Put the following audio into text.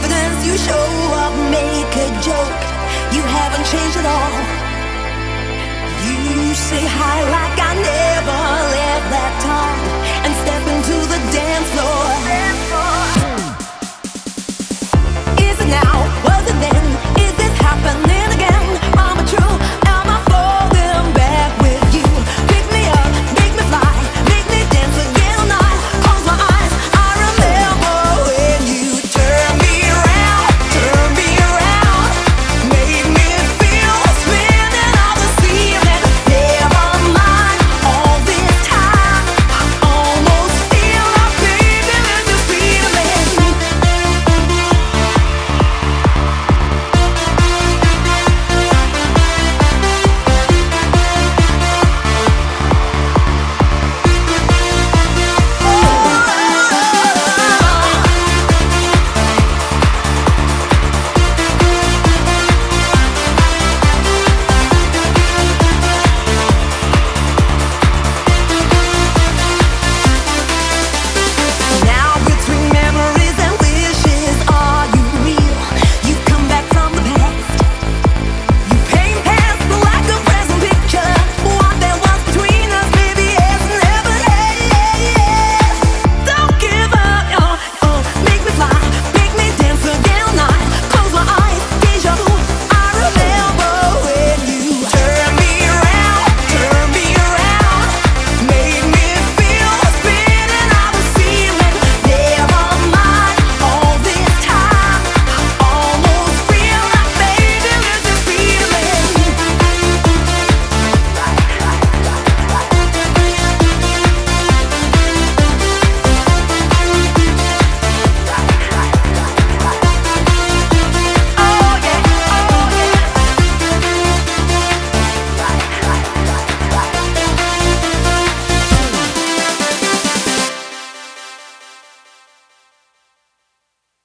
confidence you show up, make a joke. You haven't changed at all. You say hi like I never left that time and step into the dance floor